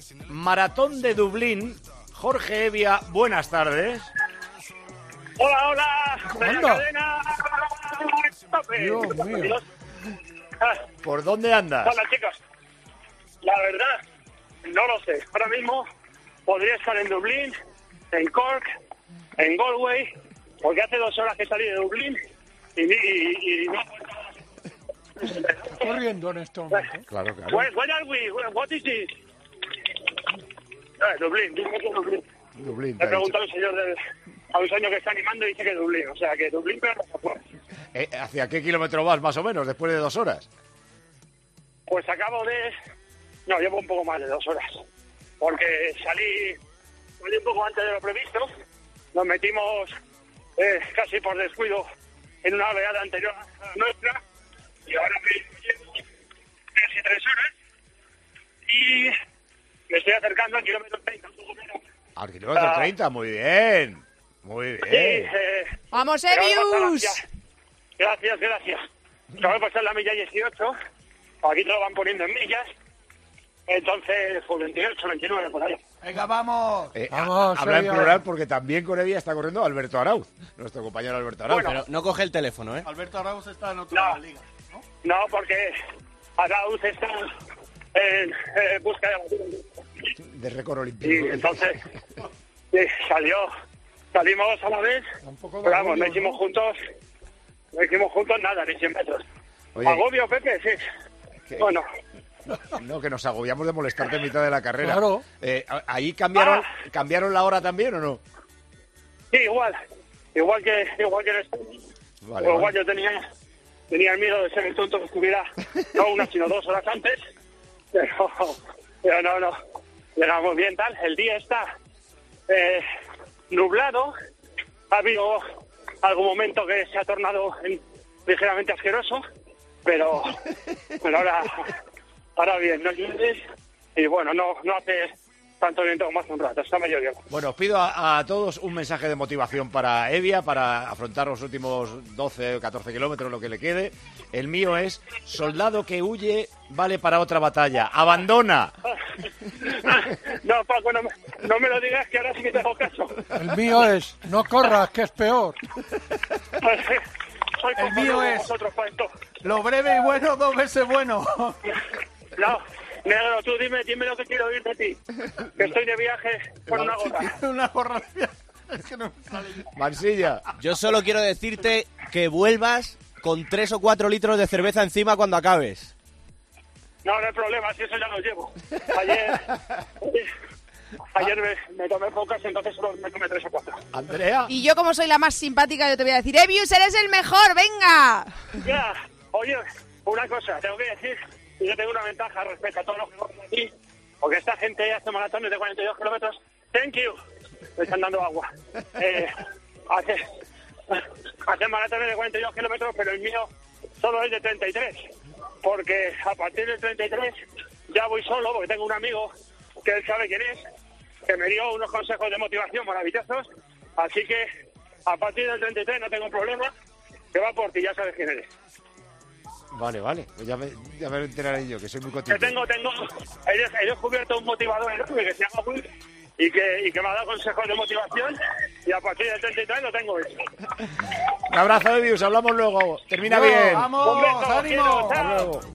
Maratón de Dublín. Jorge Evia, buenas tardes. Hola, hola. ¿Anda? Dios mío. ¿Por dónde andas? Hola, chicos. La verdad, no lo sé. Ahora mismo podría estar en Dublín, en Cork, en Galway, porque hace 2 horas que salí de Dublín y no... Corriendo en este momento. Claro, claro. Where are we? What is this? Dublín, dime que Dublín. Dublín, Le pregunto al señor a un señor que está animando y dice que Dublín. O sea, que Dublín, pero no se puede. ¿Hacia qué kilómetro vas, más o menos, después de 2 horas? Pues acabo de... No, llevo un poco más de 2 horas. Porque salí un poco antes de lo previsto. Nos metimos casi por descuido en una oleada anterior a la nuestra. Y ahora me llevo casi 3 horas. Y me estoy acercando al kilómetro 30. Al kilómetro 30, muy bien. Muy bien. Sí, ¡Vamos, Evius! Evius! Gracias. Acabo de pasar la milla 18. Aquí te lo van poniendo en millas. Entonces, pues 28, 29, por ahí. Venga, vamos. Habla en Evia. plural porque también con Evia está corriendo Alberto Arauz, nuestro compañero Alberto Arauz. Bueno. Pero no coge el teléfono, ¿eh? Alberto Arauz está en otra No. liga, ¿no? No, porque Arauz está en busca de... De récord Y olímpico. entonces, sí, salimos a la vez, Un poco de pero vamos, agobio, no hicimos juntos nada, ni 100 metros. Oye, ¿Agobio, Pepe? Sí. ¿qué? Bueno, No, que nos agobiamos de molestarte en mitad de la carrera. Claro. ¿Ahí cambiaron la hora también o no? sí, igual que en España. Vale, Igual vale. yo tenía el miedo de ser el tonto que estuviera no 1 sino 2 horas antes, pero no, llegamos bien tal. El día está nublado, ha habido algún momento que se ha tornado ligeramente asqueroso, pero ahora bien, no llueve y bueno, no hace tanto viento como hace un rato, está medio bien. Bueno, os pido a todos un mensaje de motivación para Evia, para afrontar los últimos 12 o 14 kilómetros, lo que le quede. El mío es: soldado que huye vale para otra batalla. ¡Abandona! No, Paco, no me lo digas, que ahora sí que te hago caso. El mío es, no corras, que es peor. Soy El mío como es- vosotros para esto. Lo breve y bueno, 2 veces bueno. No, negro, tú dime lo que quiero oír de ti. Que estoy de viaje con una gorra. Una gorra. Es que no me sale. Mansilla. Yo solo quiero decirte que vuelvas con 3 o 4 litros de cerveza encima cuando acabes. No hay problema, si eso ya lo llevo. Ayer me tomé pocas, entonces solo me tomé 3 o 4. Andrea. Y yo, como soy la más simpática, yo te voy a decir: ¡Evius, eres el mejor! ¡Venga! Ya, oye, una cosa, tengo que decir, y yo tengo una ventaja respecto a todos los que corren aquí, porque esta gente hace maratones de 42 kilómetros. Thank you. Me están dando agua. Hace maratones de 42 kilómetros, pero el mío solo es de 33. Porque a partir del 33 ya voy solo, porque tengo un amigo que él sabe quién es, que me dio unos consejos de motivación maravillosos. Así que a partir del 33 no tengo problema, que va por ti, ya sabes quién eres. Vale. Pues ya me enteraré yo, que soy muy Que cotidiano. he descubierto un motivador enorme que se llama Will y que me ha dado consejos de motivación, y a partir del 33 lo tengo hecho. Un abrazo, Evius, hablamos luego. Termina Bueno, bien. Vamos, Un beso, ánimo. quiero, chao. Hasta luego.